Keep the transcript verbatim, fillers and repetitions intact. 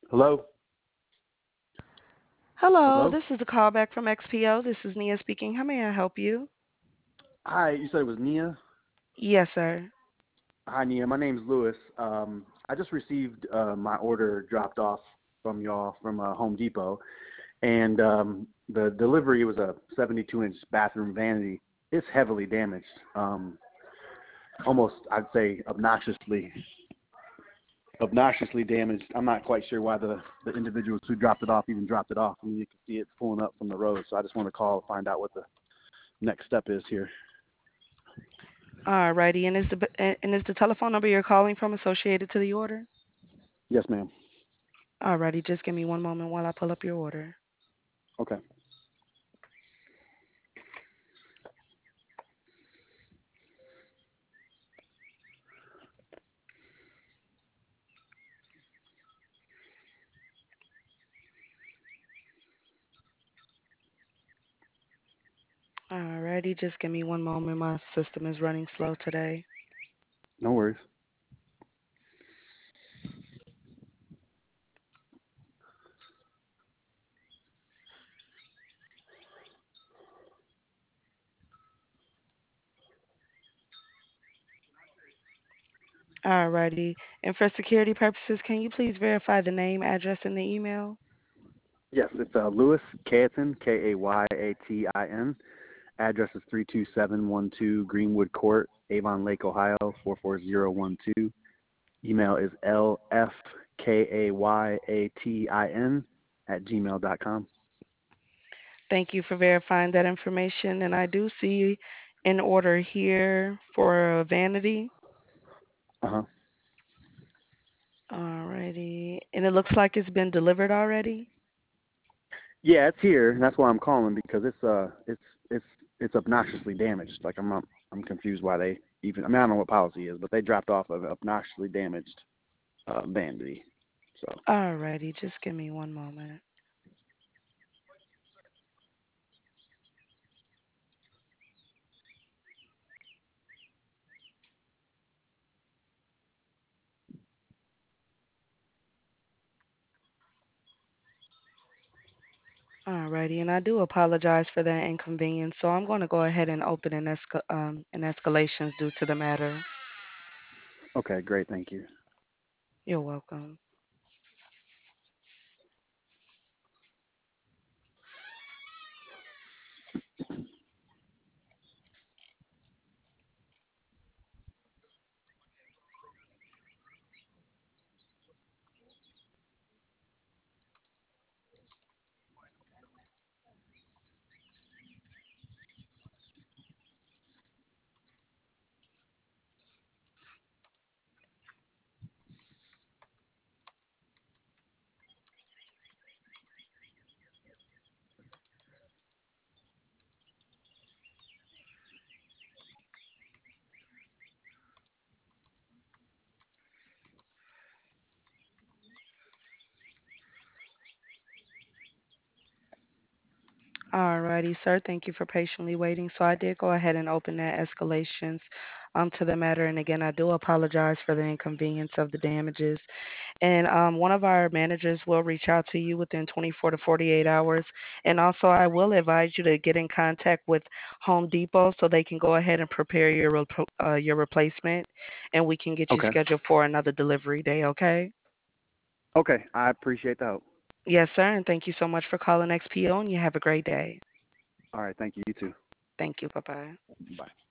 Hello? Hello, Hello? this is a callback from X P O. This is Nia speaking. How may I help you? Hi, you said it was Nia? Yes, sir. Hi, Nia. My name's Lewis. Um, I just received uh, my order dropped off from y'all from uh, Home Depot, and um, the delivery was a seventy-two inch bathroom vanity. It's heavily damaged, um, almost, I'd say, obnoxiously obnoxiously damaged. I'm not quite sure why the, the individuals who dropped it off even dropped it off. I mean, you can see it pulling up from the road, so I just want to call to find out what the next step is here. Alrighty, and is the and is the telephone number you're calling from associated to the order? Yes, ma'am. Alrighty, just give me one moment while I pull up your order. Okay. Alrighty, just give me one moment. My system is running slow today. No worries. Alrighty, and for security purposes, can you please verify the name, address, and the email? Yes, it's uh, Lewis Kayton, K A Y A T I N. Address is three two seven one two Greenwood Court, Avon Lake, Ohio, four four zero one two. Email is L F K A Y A T I N at gmail dot com. Thank you for verifying that information, and I do see an order here for a vanity. Uh-huh. Alrighty. And it looks like it's been delivered already? Yeah, it's here. And that's why I'm calling because it's uh it's it's it's obnoxiously damaged. Like I'm not, I'm confused why they even I mean I don't know what policy is, but they dropped off an obnoxiously damaged uh, vanity. So Alrighty, just give me one moment. Alrighty, and I do apologize for that inconvenience. So I'm going to go ahead and open an, esca- um, an escalations due to the matter. okay, great, thank you. You're welcome. Alrighty, sir. Thank you for patiently waiting. So I did go ahead and open that escalations um, to the matter. And again, I do apologize for the inconvenience of the damages. And um, one of our managers will reach out to you within twenty-four to forty-eight hours. And also, I will advise you to get in contact with Home Depot so they can go ahead and prepare your rep- uh, your replacement, and we can get you Okay. scheduled for another delivery day. Okay? Okay, I appreciate the help. Yes, sir. And thank you so much for calling X P O. And you have a great day. All right, thank you. You too. Thank you. Bye bye. Bye.